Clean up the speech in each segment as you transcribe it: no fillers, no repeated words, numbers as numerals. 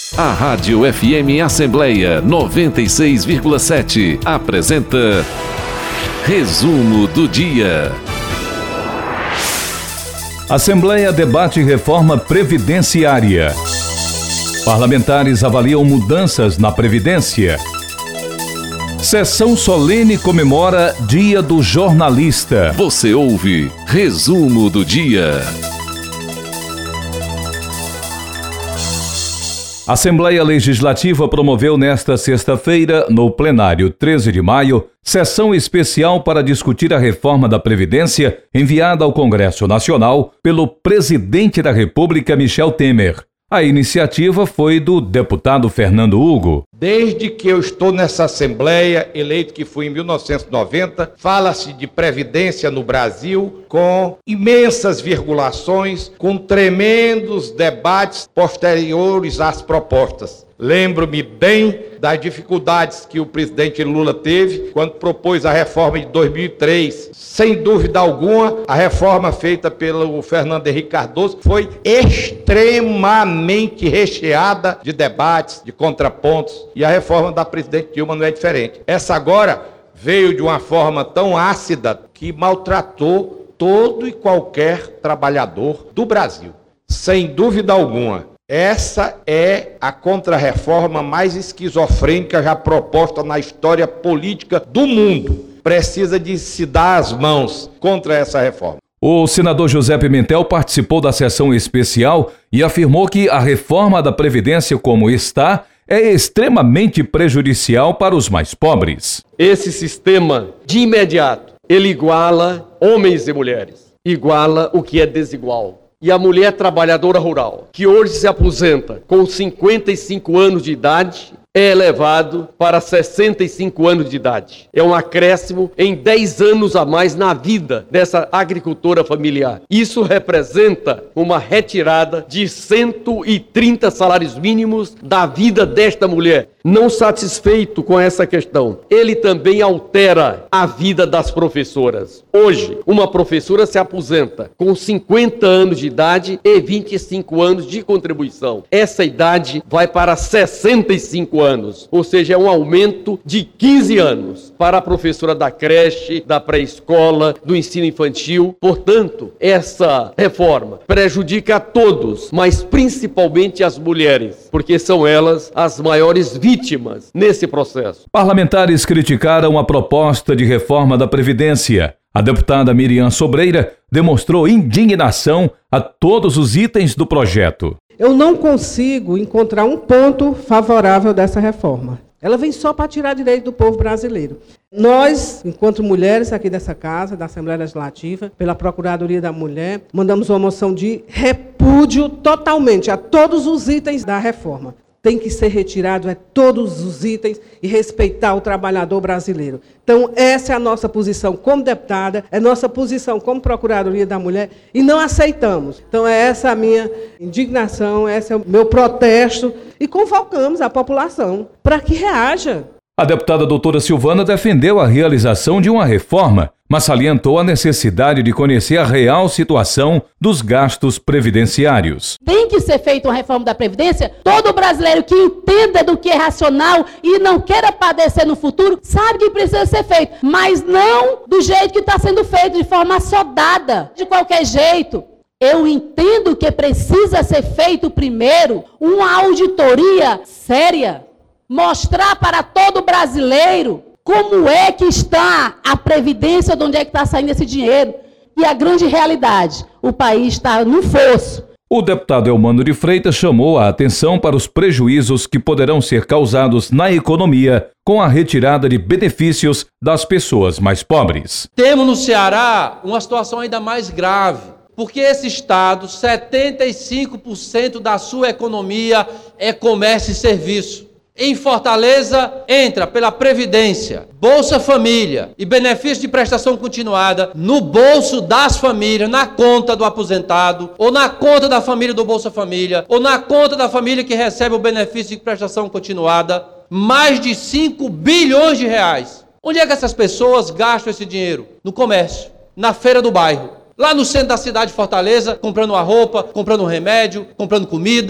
A Rádio FM Assembleia 96,7 apresenta Resumo do Dia. Assembleia debate reforma previdenciária. Parlamentares avaliam mudanças na Previdência. Sessão solene comemora Dia do Jornalista. Você ouve Resumo do Dia. A Assembleia Legislativa promoveu nesta sexta-feira, no plenário 13 de maio, sessão especial para discutir a reforma da Previdência enviada ao Congresso Nacional pelo presidente da República, Michel Temer. A iniciativa foi do deputado Fernando Hugo. Desde que eu estou nessa Assembleia, eleito que fui em 1990, fala-se de previdência no Brasil com imensas virgulações, com tremendos debates posteriores às propostas. Lembro-me bem das dificuldades que o presidente Lula teve quando propôs a reforma de 2003. Sem dúvida alguma, a reforma feita pelo Fernando Henrique Cardoso foi extremamente recheada de debates, de contrapontos, e a reforma da presidente Dilma não é diferente. Essa agora veio de uma forma tão ácida que maltratou todo e qualquer trabalhador do Brasil. Sem dúvida alguma. Essa é a contrarreforma mais esquizofrênica já proposta na história política do mundo. Precisa de se dar as mãos contra essa reforma. O senador José Pimentel participou da sessão especial e afirmou que a reforma da Previdência como está é extremamente prejudicial para os mais pobres. Esse sistema, de imediato, ele iguala homens e mulheres, iguala o que é desigual. E a mulher trabalhadora rural, que hoje se aposenta com 55 anos de idade, é elevado para 65 anos de idade. É um acréscimo em 10 anos a mais na vida dessa agricultora familiar. Isso representa uma retirada de 130 salários mínimos da vida desta mulher. Não satisfeito com essa questão, ele também altera a vida das professoras. Hoje, uma professora se aposenta com 50 anos de idade e 25 anos de contribuição. Essa idade vai para 65 anos, ou seja, é um aumento de 15 anos para a professora da creche, da pré-escola, do ensino infantil. Portanto, essa reforma prejudica a todos, mas principalmente as mulheres, porque são elas as maiores vítimas nesse processo. Parlamentares criticaram a proposta de reforma da Previdência. A deputada Miriam Sobreira demonstrou indignação a todos os itens do projeto. Eu não consigo encontrar um ponto favorável dessa reforma. Ela vem só para tirar direito do povo brasileiro. Nós, enquanto mulheres aqui dessa casa, da Assembleia Legislativa, pela Procuradoria da Mulher, mandamos uma moção de repúdio totalmente a todos os itens da reforma. Tem que ser retirado todos os itens e respeitar o trabalhador brasileiro. Então, essa é a nossa posição como deputada, é nossa posição como Procuradoria da Mulher, e não aceitamos. Então, essa é a minha indignação, esse é o meu protesto, e convocamos a população para que reaja. A deputada doutora Silvana defendeu a realização de uma reforma, mas salientou a necessidade de conhecer a real situação dos gastos previdenciários. Tem que ser feita uma reforma da Previdência. Todo brasileiro que entenda do que é racional e não queira padecer no futuro, sabe que precisa ser feito, mas não do jeito que está sendo feito, de forma assodada, de qualquer jeito. Eu entendo que precisa ser feito primeiro uma auditoria séria, mostrar para todo brasileiro como é que está a Previdência, de onde é que está saindo esse dinheiro. E a grande realidade, o país está no fosso. O deputado Elmano de Freitas chamou a atenção para os prejuízos que poderão ser causados na economia com a retirada de benefícios das pessoas mais pobres. Temos no Ceará uma situação ainda mais grave, porque esse estado, 75% da sua economia é comércio e serviço. Em Fortaleza, entra pela Previdência, Bolsa Família e benefício de prestação continuada no bolso das famílias, na conta do aposentado, ou na conta da família do Bolsa Família, ou na conta da família que recebe o benefício de prestação continuada, mais de 5 bilhões de reais. Onde é que essas pessoas gastam esse dinheiro? No comércio, na feira do bairro, lá no centro da cidade de Fortaleza, comprando uma roupa, comprando um remédio, comprando comida,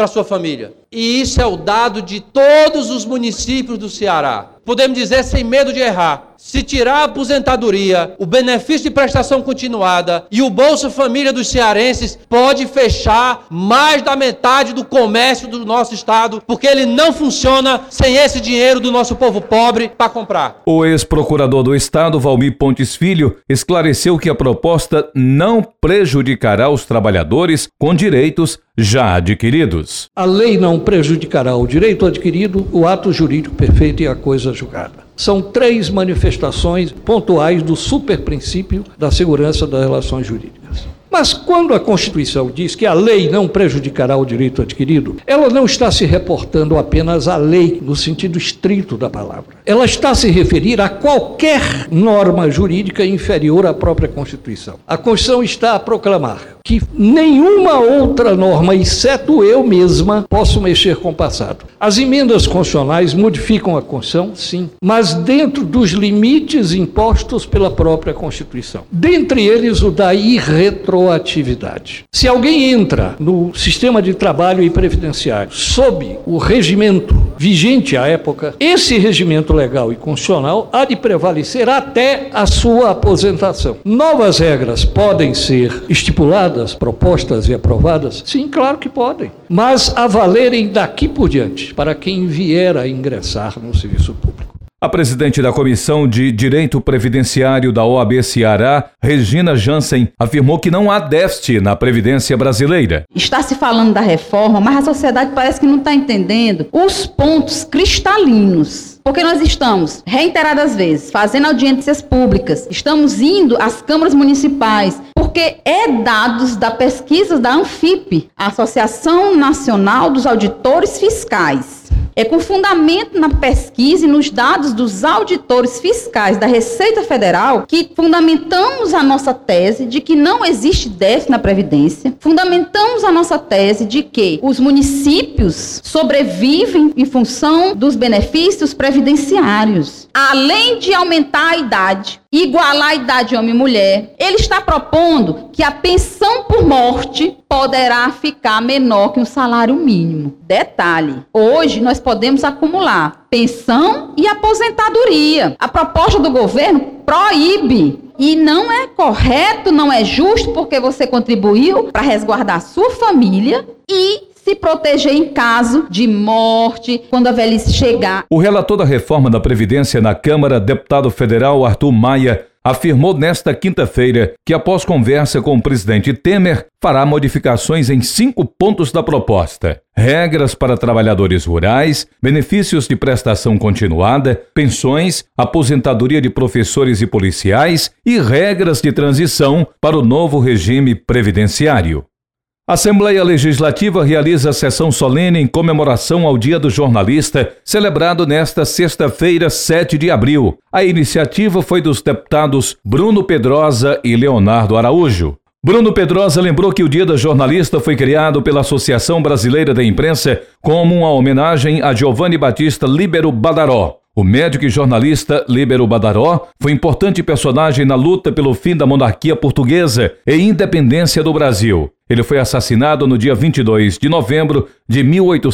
para sua família. E isso é o dado de todos os municípios do Ceará. Podemos dizer sem medo de errar. Se tirar a aposentadoria, o benefício de prestação continuada e o Bolsa Família dos cearenses, pode fechar mais da metade do comércio do nosso estado, porque ele não funciona sem esse dinheiro do nosso povo pobre para comprar. O ex-procurador do estado, Valmir Pontes Filho, esclareceu que a proposta não prejudicará os trabalhadores com direitos já adquiridos. A lei não prejudicará o direito adquirido, o ato jurídico perfeito e a coisa julgada. São 3 manifestações pontuais do superprincípio da segurança das relações jurídicas. Mas quando a Constituição diz que a lei não prejudicará o direito adquirido, ela não está se reportando apenas à lei, no sentido estrito da palavra. Ela está a se referir a qualquer norma jurídica inferior à própria Constituição. A Constituição está a proclamar que nenhuma outra norma, exceto eu mesma, posso mexer com o passado. As emendas constitucionais modificam a Constituição, sim, mas dentro dos limites impostos pela própria Constituição. Dentre eles, o da irretroatividade. Se alguém entra no sistema de trabalho e previdenciário sob o regimento vigente à época, esse regimento legal e constitucional há de prevalecer até a sua aposentação. Novas regras podem ser estipuladas, propostas e aprovadas? Sim, claro que podem, mas a valerem daqui por diante para quem vier a ingressar no serviço público. A presidente da Comissão de Direito Previdenciário da OAB Ceará, Regina Jansen, afirmou que não há déficit na Previdência brasileira. Está se falando da reforma, mas a sociedade parece que não está entendendo os pontos cristalinos. Porque nós estamos, reiteradas vezes, fazendo audiências públicas, estamos indo às câmaras municipais, porque é dados da pesquisa da ANFIP, a Associação Nacional dos Auditores Fiscais. É com fundamento na pesquisa e nos dados dos auditores fiscais da Receita Federal que fundamentamos a nossa tese de que não existe déficit na Previdência, fundamentamos a nossa tese de que os municípios sobrevivem em função dos benefícios previdenciários. Além de aumentar a idade, igualar a idade homem e mulher, ele está propondo que a pensão por morte poderá ficar menor que um salário mínimo. Detalhe, hoje nós podemos acumular pensão e aposentadoria. A proposta do governo proíbe. E não é correto, não é justo, porque você contribuiu para resguardar a sua família e se proteger em caso de morte, quando a velhice chegar. O relator da reforma da Previdência na Câmara, deputado federal Arthur Maia, afirmou nesta quinta-feira que, após conversa com o presidente Temer, fará modificações em 5 pontos da proposta: regras para trabalhadores rurais, benefícios de prestação continuada, pensões, aposentadoria de professores e policiais e regras de transição para o novo regime previdenciário. A Assembleia Legislativa realiza sessão solene em comemoração ao Dia do Jornalista, celebrado nesta sexta-feira, 7 de abril. A iniciativa foi dos deputados Bruno Pedrosa e Leonardo Araújo. Bruno Pedrosa lembrou que o Dia do Jornalista foi criado pela Associação Brasileira da Imprensa como uma homenagem a Giovanni Battista Líbero Badaró. O médico e jornalista Líbero Badaró foi importante personagem na luta pelo fim da monarquia portuguesa e independência do Brasil. Ele foi assassinado no dia 22 de novembro de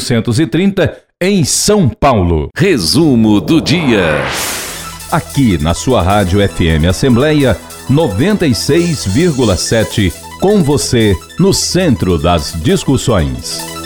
1830 em São Paulo. Resumo do dia. Aqui na sua Rádio FM Assembleia 96,7, com você no centro das discussões.